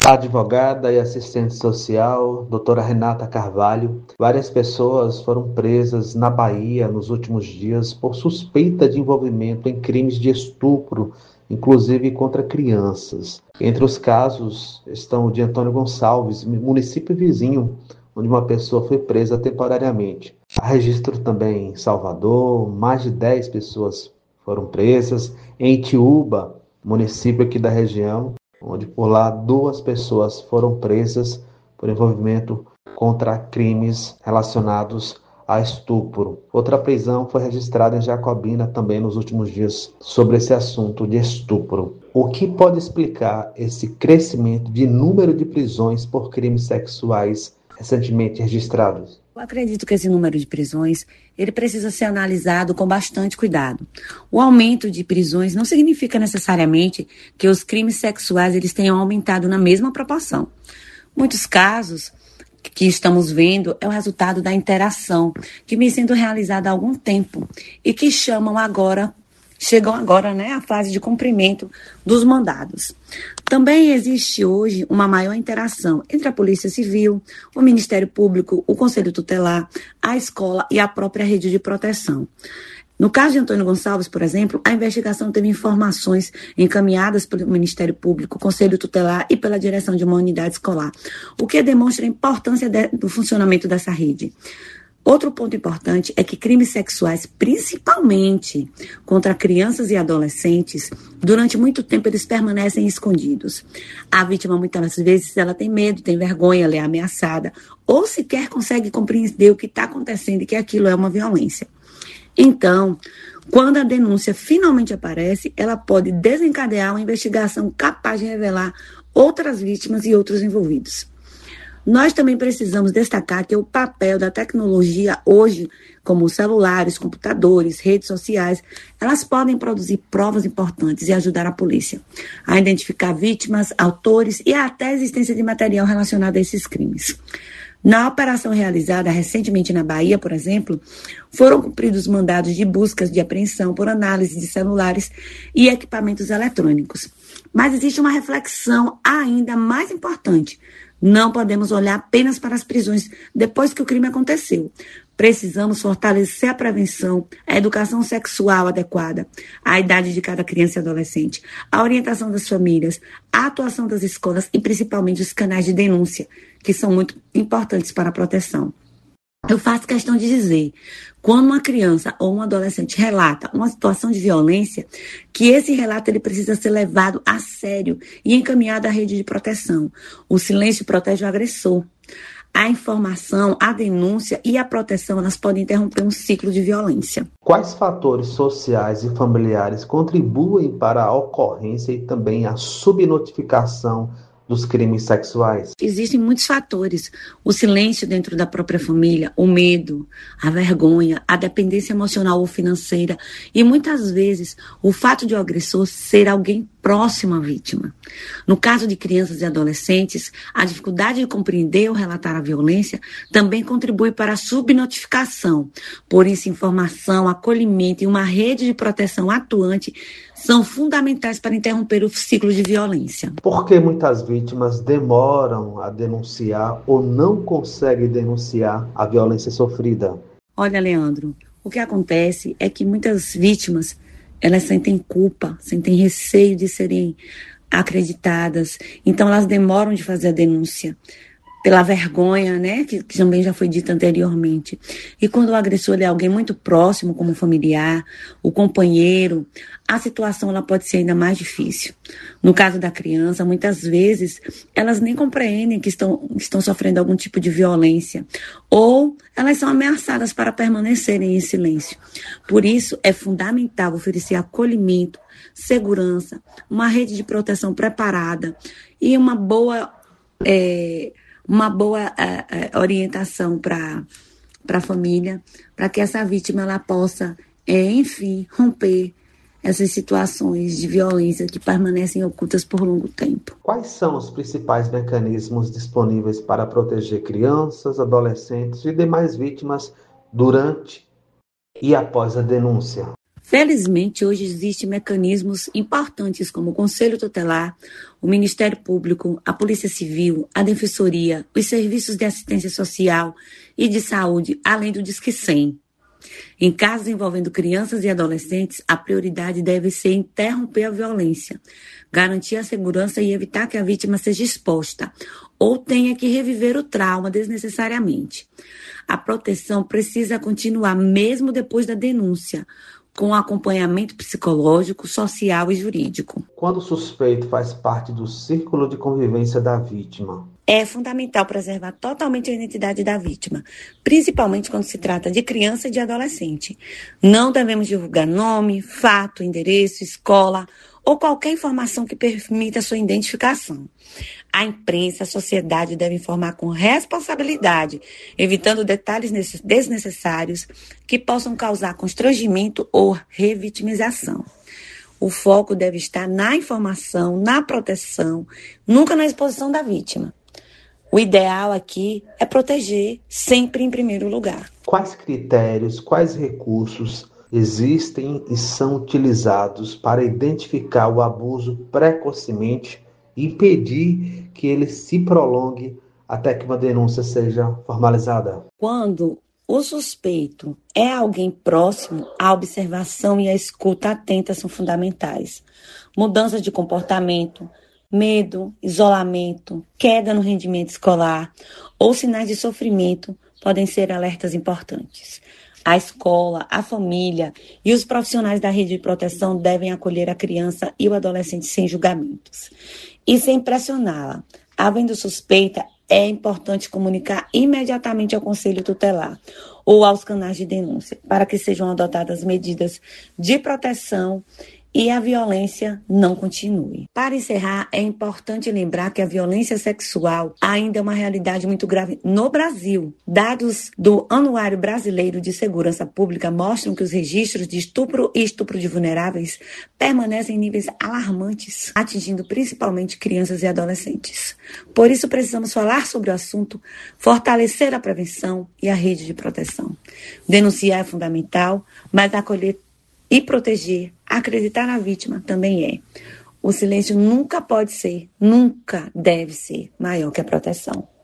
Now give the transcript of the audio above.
A advogada e assistente social, doutora Renata Carvalho, várias pessoas foram presas na Bahia nos últimos dias por suspeita de envolvimento em crimes de estupro, inclusive contra crianças. Entre os casos estão o de Antônio Gonçalves, município vizinho, onde uma pessoa foi presa temporariamente. Há registro também em Salvador, mais de 10 pessoas foram presas. Em Itiúba, município aqui da região, onde por lá 2 pessoas foram presas por envolvimento contra crimes relacionados a estupro. Outra prisão foi registrada em Jacobina também nos últimos dias sobre esse assunto de estupro. O que pode explicar esse crescimento de número de prisões por crimes sexuais recentemente registrados? Eu acredito que esse número de prisões ele precisa ser analisado com bastante cuidado. O aumento de prisões não significa necessariamente que os crimes sexuais eles tenham aumentado na mesma proporção. Muitos casos que estamos vendo é o resultado da interação que vem sendo realizada há algum tempo e que chegam agora, à fase de cumprimento dos mandados. Também existe hoje uma maior interação entre a Polícia Civil, o Ministério Público, o Conselho Tutelar, a escola e a própria rede de proteção. No caso de Antônio Gonçalves, por exemplo, a investigação teve informações encaminhadas pelo Ministério Público, Conselho Tutelar e pela direção de uma unidade escolar, o que demonstra a importância do funcionamento dessa rede. Outro ponto importante é que crimes sexuais, principalmente contra crianças e adolescentes, durante muito tempo eles permanecem escondidos. A vítima, muitas vezes, ela tem medo, tem vergonha, ela é ameaçada, ou sequer consegue compreender o que está acontecendo e que aquilo é uma violência. Então, quando a denúncia finalmente aparece, ela pode desencadear uma investigação capaz de revelar outras vítimas e outros envolvidos. Nós também precisamos destacar que o papel da tecnologia hoje, como celulares, computadores, redes sociais, elas podem produzir provas importantes e ajudar a polícia a identificar vítimas, autores e até a existência de material relacionado a esses crimes. Na operação realizada recentemente na Bahia, por exemplo, foram cumpridos mandados de buscas de apreensão por análise de celulares e equipamentos eletrônicos. Mas existe uma reflexão ainda mais importante. Não podemos olhar apenas para as prisões depois que o crime aconteceu. Precisamos fortalecer a prevenção, a educação sexual adequada, a idade de cada criança e adolescente, a orientação das famílias, a atuação das escolas e principalmente os canais de denúncia, que são muito importantes para a proteção. Eu faço questão de dizer, quando uma criança ou um adolescente relata uma situação de violência, que esse relato ele precisa ser levado a sério e encaminhado à rede de proteção. O silêncio protege o agressor. A informação, a denúncia e a proteção, elas podem interromper um ciclo de violência. Quais fatores sociais e familiares contribuem para a ocorrência e também a subnotificação dos crimes sexuais? Existem muitos fatores. O silêncio dentro da própria família, o medo, a vergonha, a dependência emocional ou financeira e muitas vezes o fato de o agressor ser alguém próximo à vítima. No caso de crianças e adolescentes, a dificuldade de compreender ou relatar a violência também contribui para a subnotificação. Por isso, informação, acolhimento e uma rede de proteção atuante são fundamentais para interromper o ciclo de violência. Por que muitas vítimas demoram a denunciar ou não conseguem denunciar a violência sofrida? Olha, Leandro, o que acontece é que muitas vítimas elas sentem culpa, sentem receio de serem acreditadas, então elas demoram de fazer a denúncia. Pela vergonha, né, que também já foi dita anteriormente. E quando o agressor é alguém muito próximo, como o familiar, o companheiro, a situação ela pode ser ainda mais difícil. No caso da criança, muitas vezes, elas nem compreendem que estão sofrendo algum tipo de violência, ou elas são ameaçadas para permanecerem em silêncio. Por isso, é fundamental oferecer acolhimento, segurança, uma rede de proteção preparada e uma boa orientação para a família, para que essa vítima ela possa, enfim, romper essas situações de violência que permanecem ocultas por longo tempo. Quais são os principais mecanismos disponíveis para proteger crianças, adolescentes e demais vítimas durante e após a denúncia? Felizmente, hoje existem mecanismos importantes como o Conselho Tutelar, o Ministério Público, a Polícia Civil, a Defensoria, os serviços de assistência social e de saúde, além do Disque 100. Em casos envolvendo crianças e adolescentes, a prioridade deve ser interromper a violência, garantir a segurança e evitar que a vítima seja exposta ou tenha que reviver o trauma desnecessariamente. A proteção precisa continuar mesmo depois da denúncia, com acompanhamento psicológico, social e jurídico. Quando o suspeito faz parte do círculo de convivência da vítima, é fundamental preservar totalmente a identidade da vítima, principalmente quando se trata de criança e de adolescente. Não devemos divulgar nome, fato, endereço, escola ou qualquer informação que permita sua identificação. A imprensa, a sociedade deve informar com responsabilidade, evitando detalhes desnecessários que possam causar constrangimento ou revitimização. O foco deve estar na informação, na proteção, nunca na exposição da vítima. O ideal aqui é proteger sempre em primeiro lugar. Quais critérios, quais recursos existem e são utilizados para identificar o abuso precocemente e impedir que ele se prolongue até que uma denúncia seja formalizada? Quando o suspeito é alguém próximo, a observação e a escuta atenta são fundamentais. Mudança de comportamento, medo, isolamento, queda no rendimento escolar ou sinais de sofrimento podem ser alertas importantes. A escola, a família e os profissionais da rede de proteção devem acolher a criança e o adolescente sem julgamentos e sem pressioná-la. Havendo suspeita, é importante comunicar imediatamente ao Conselho Tutelar ou aos canais de denúncia para que sejam adotadas medidas de proteção e a violência não continue. Para encerrar, é importante lembrar que a violência sexual ainda é uma realidade muito grave no Brasil. Dados do Anuário Brasileiro de Segurança Pública mostram que os registros de estupro e estupro de vulneráveis permanecem em níveis alarmantes, atingindo principalmente crianças e adolescentes. Por isso, precisamos falar sobre o assunto, fortalecer a prevenção e a rede de proteção. Denunciar é fundamental, mas acolher e proteger, acreditar na vítima também é. O silêncio nunca pode ser, nunca deve ser maior que a proteção.